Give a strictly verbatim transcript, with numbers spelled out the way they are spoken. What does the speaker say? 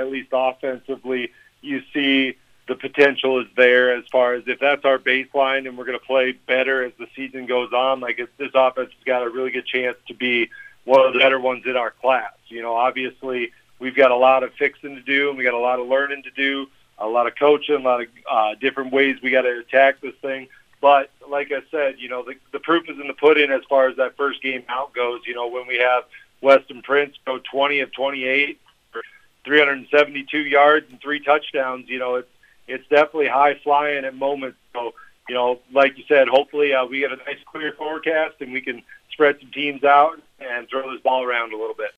at least offensively, you see the potential is there as far as if that's our baseline and we're going to play better as the season goes on, like if this offense has got a really good chance to be one of the better ones in our class. You know, obviously we've got a lot of fixing to do and we got a lot of learning to do, a lot of coaching, a lot of uh, different ways we got to attack this thing. But like I said, you know, the, the proof is in the pudding as far as that first game out goes. You know, when we have Weston Prince go twenty of twenty-eight for three hundred seventy-two yards and three touchdowns, you know, it's, it's definitely high flying at moments. So, you know, like you said, hopefully uh, we get a nice clear forecast and we can spread some teams out and throw this ball around a little bit.